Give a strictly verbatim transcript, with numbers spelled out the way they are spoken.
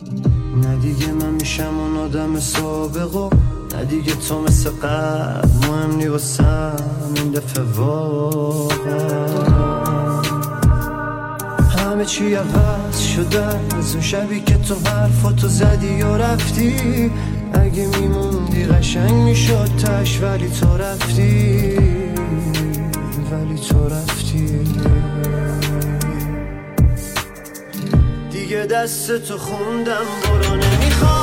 نه دیگه من میشم اون آدم سابق و نه دیگه تو مثل قبل مهم نی واسم این دفعه واقعا. همه چی عوض شده از اون شبی که تو حرفاتو زدی و رفتی. اگه میموندی قشنگ میشد تش ولی تو رفتی، ولی تو رفتی. دیگه دست تو خوندم برو نمیخوام